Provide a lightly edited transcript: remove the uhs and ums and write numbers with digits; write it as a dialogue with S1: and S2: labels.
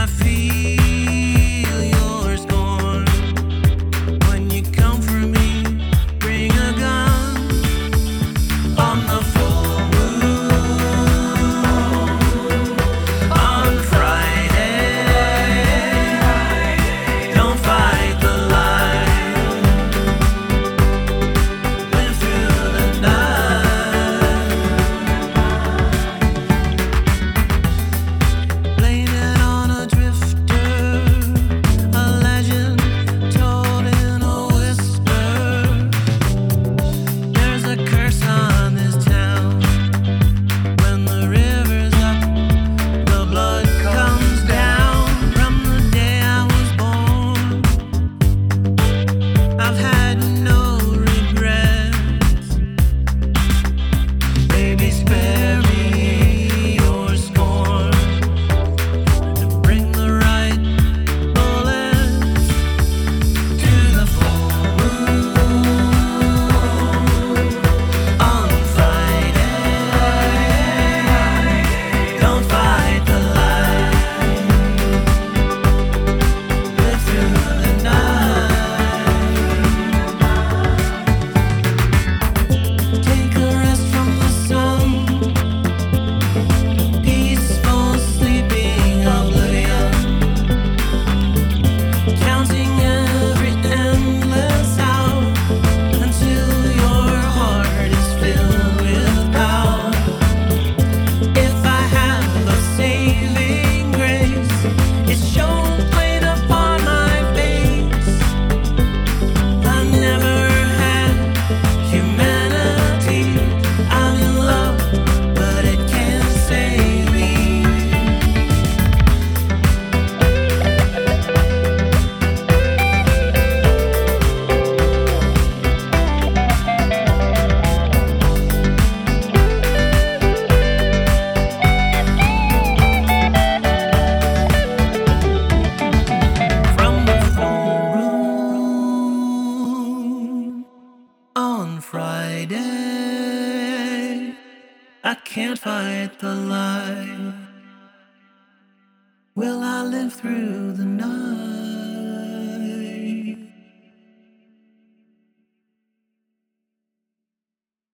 S1: feel your scorn when you come for me. Bring a gun on the full moon on Friday. Don't fight the light. Live through the night. Blame it on a drifter, a legend told in a whisper. There's a curse on this town. When the river's up, the blood comes down. From the day I was born, I've had no regrets. Baby, spare me your scorn and bring the right bullets to the full moon on Friday. Don't fight the light. Live through the night. Take a rest from the sun. Peaceful sleeping oblivion. Counting every endless hour until your heart is filled with power. If I have a saving grace, it's shown plain upon my face. I never had humanity. I'm in love, but it can't save me. From the full room on Friday, I can't fight the light. Will I live through the night?